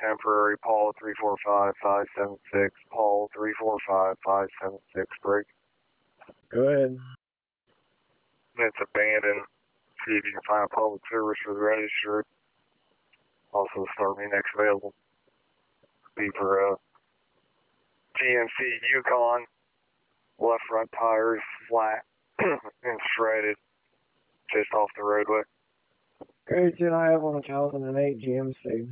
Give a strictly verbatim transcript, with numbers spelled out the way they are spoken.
temporary, Paul three four five five seven six, Paul three four five five seven six, break. Go ahead. It's abandoned. See if you can find a public service for the registered. Also, start me next available. Be for uh, G M C Yukon. Left front tires flat and shredded. Just off the roadway. Great, I have one thousand eight G M C.